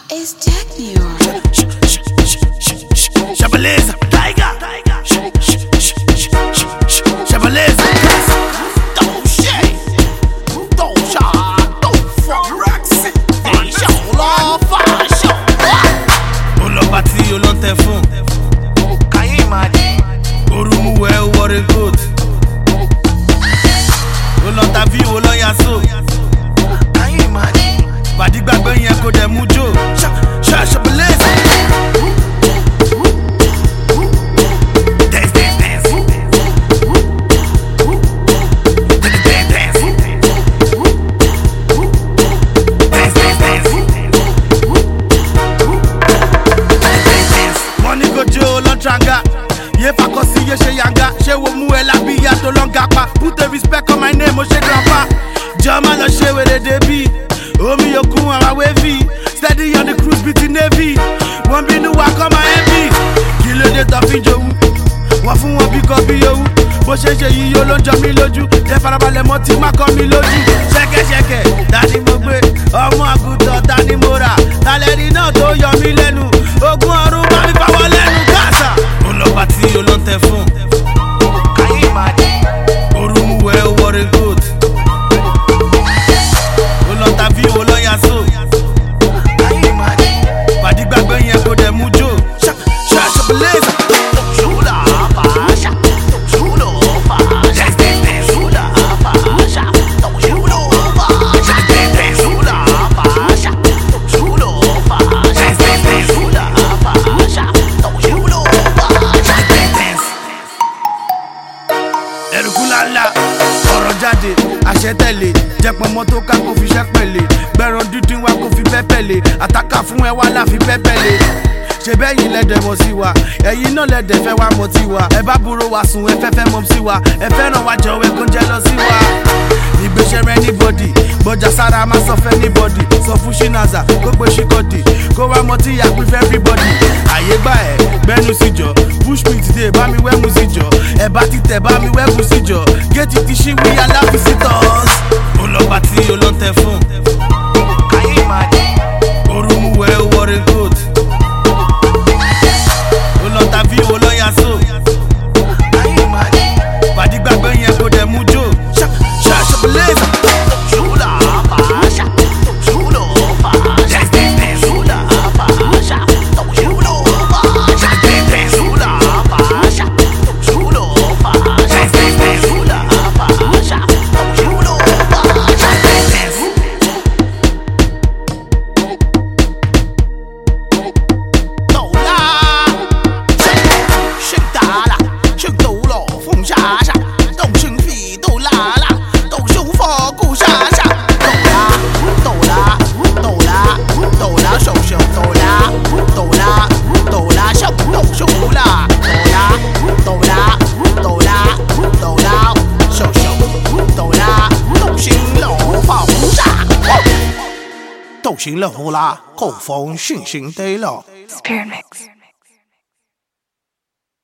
It's Jack New York. Shabaleza, Tiger. Shabaleza, don't shake, don't shot, don't fuck Roxy. Show love, show. Olopati, olontelefon. Can you imagine? Orumu well, worry good. Olontavi, olonyaso. Can you imagine? Badigba yen ko de mujo. Shabaleza. Tranga, ye fakosi ye she yanga, she wo mu ela biya to longa pa. Put the respect on my name, o she grandpa. Jama no she where they be. Omi yoku and wavy. Steady on the cruise beating navy. One be new walk on my envy. Kilo de tofi jowu. Wọ́n fún wọn bí kò bí yòówù. Bó ṣe ṣe yìí yóò ló ń jọ mí lójú. Jẹ́ farabalẹ̀ mọ́ tí má kọ́ mi lójú. Ṣẹ́kẹ́ṣẹkẹ̀, dání mo gbé. Ọmọ àgùntàn dání mo rà. Tàlẹ́rì náà tó yọ mí lẹ́nu. Ogún ọ̀run bá mi fáwọ́ lẹ́nu káàsà. Olopati, olontelefon. Can you imagine? Orumu well, worry good. Olontavi, olonyaso. Can you imagine? Badigba yen ko de mujo. Shabaleza. Erukulala, ọ̀rọ̀ jáde, àṣẹ tẹ̀lé, jẹpọ̀ mọ́tò ká kó fi ṣẹ́ pẹ̀lẹ́, gbẹ̀rún dídín wa kó fi pẹ́pẹ́lẹ́, àtàkà fún ẹ wá láfi pẹ́pẹ́lẹ́. Ṣé bẹ́yìn lẹ́dẹ̀ mọ̀ sí wa, ẹ̀yin náà lẹ́dẹ̀ fẹ́ wá mọ̀ tí wa, ẹ bá burú wa sùn ẹ fẹ́fẹ́ mọ̀ sí wa, ẹ fẹ́ràn wa jọ̀wọ́ ẹ kó jẹ́ lọ sí wa. Ìgbésẹ̀ rẹ anybody, gbọ́jà sára má sọ fẹ́ anybody, sọ fún ṣínáza kó pé ṣíkọ̀dì, kó wá mọ tí yàgbé fẹ́ everybody. Àyè gbà ẹ̀ gbẹ́nu síjọ, push me today bá mi wẹ́mu síjọ, ẹ̀ bá ti tẹ̀ bá mi wẹ́mu síjọ, géètì ti ṣí wí allow visitors. Olopati, olontelefon. Can you imagine? Orumu well, worry good. Olontavi, olonyaso. Can you imagine? Badigba yen ko de mujo. Shabaleza.斗行了呼啦，后风讯行得了。 Spirit Mix.